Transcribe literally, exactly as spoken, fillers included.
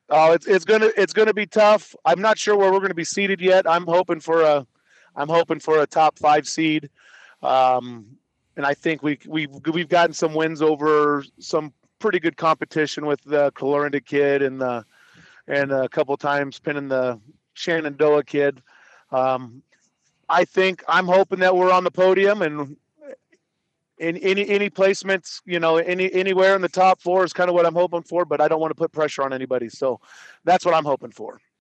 Oh, it's it's gonna it's gonna be tough. I'm not sure where we're gonna be seated yet. I'm hoping for a I'm hoping for a top five seed. Um, and I think we we've we've gotten some wins over some pretty good competition with the Calorinda kid and the and a couple times pinning the Shenandoah kid. Um, I think I'm hoping that we're on the podium and in any any placements, you know, any anywhere in the top four is kind of what I'm hoping for. But I don't want to put pressure on anybody, so that's what I'm hoping for.